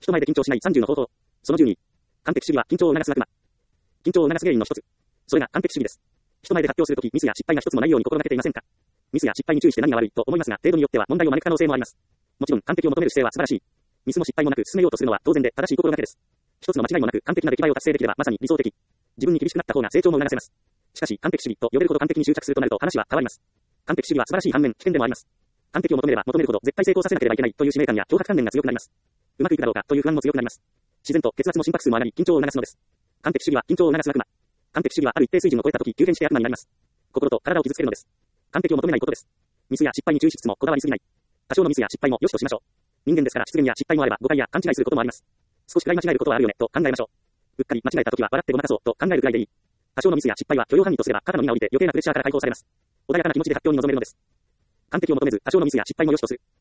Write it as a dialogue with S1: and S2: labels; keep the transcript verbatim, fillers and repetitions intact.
S1: 人前で緊張しないさんじゅうの方法。そのじゅうに。完璧主義は緊張を促す悪魔。緊張を促す原因の一つ。それが完璧主義です。人前で発表するとき、ミスや失敗が一つもないように心がけていませんか？ミスや失敗に注意して何が悪いと思いますが、程度によっては問題を招く可能性もあります。もちろん完璧を求める姿勢は素晴らしい。ミスも失敗もなく進めようとするのは当然で正しい心がけです。一つの間違いもなく完璧な出来栄えを達成できればまさに理想的。自分に厳しくなった方が成長も促せます。しかし完璧主義と呼べるほど完璧に執着するとなると話は変わります。完璧主義は素晴らしい反面危険でもあります。完璧を求めれば求めるほど絶対成功させなければいけないという使命感や強迫観念が強くなります。うまくいくだろうかという不安も強くなります。自然と血圧も心拍数も上がり緊張を促すのです。完璧主義は緊張を促す悪魔。完璧主義はある一定水準を超えたとき急変して悪魔になります。心と体を傷つけるのです。完璧を求めないことです。ミスや失敗に注意しつつもこだわりすぎない。多少のミスや失敗も良しとしましょう。人間ですから失言や失敗もあれば誤解や勘違いすることもあります。少しくらい間違えることはあるよねと考えましょう。うっかり間違えたときは笑ってごまかそうと考えるくらいでいい。多少のミスや失敗は許容範囲とすれば肩の荷が下りて余計なプレッシャーから解放されます。穏やかな気持ちで発表に臨めるのです。完璧を求めず多少のミスや失敗も良しとする。